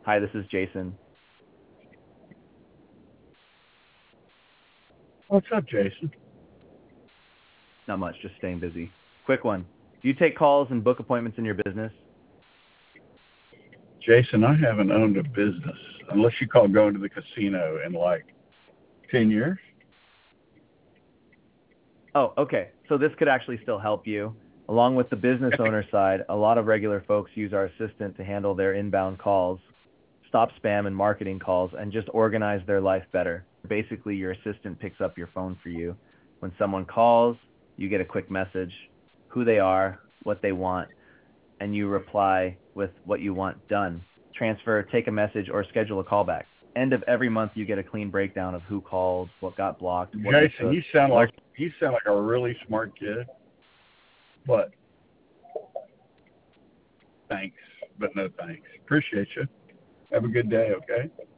Hi, this is Jason. What's up, Jason? Not much, just staying busy. Quick one. Do you take calls and book appointments in your business? Jason, I haven't owned a business, unless you call going to the casino, in like 10 years. Oh, okay. So this could actually still help you. Along with the business owner side, a lot of regular folks use our assistant to handle their inbound calls, stop spam and marketing calls, and just organize their life better. Basically, your assistant picks up your phone for you. When someone calls, you get a quick message, who they are, what they want, and you reply with what you want done. Transfer, take a message, or schedule a callback. End of every month, you get a clean breakdown of who called, what got blocked, what you Jason, took. you sound like a really smart kid, but thanks, but no thanks. Appreciate you. Have a good day, okay?